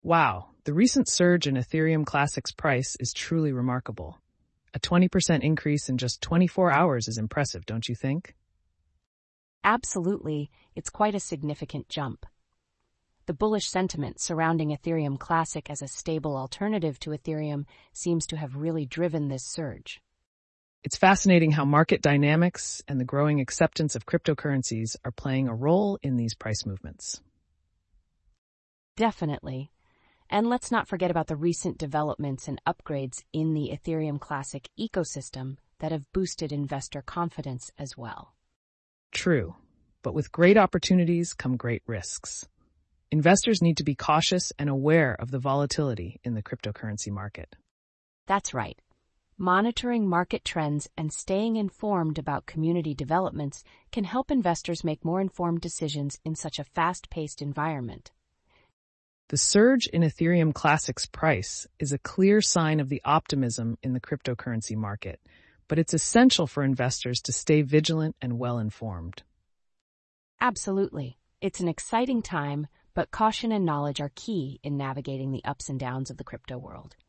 Wow, the recent surge in Ethereum Classic's price is truly remarkable. A 20% increase in just 24 hours is impressive, don't you think? Absolutely, it's quite a significant jump. The bullish sentiment surrounding Ethereum Classic as a stable alternative to Ethereum seems to have really driven this surge. It's fascinating how market dynamics and the growing acceptance of cryptocurrencies are playing a role in these price movements. Definitely. And let's not forget about the recent developments and upgrades in the Ethereum Classic ecosystem that have boosted investor confidence as well. True, but with great opportunities come great risks. Investors need to be cautious and aware of the volatility in the cryptocurrency market. That's right. Monitoring market trends and staying informed about community developments can help investors make more informed decisions in such a fast-paced environment. The surge in Ethereum Classic's price is a clear sign of the optimism in the cryptocurrency market, but it's essential for investors to stay vigilant and well-informed. Absolutely. It's an exciting time, but caution and knowledge are key in navigating the ups and downs of the crypto world.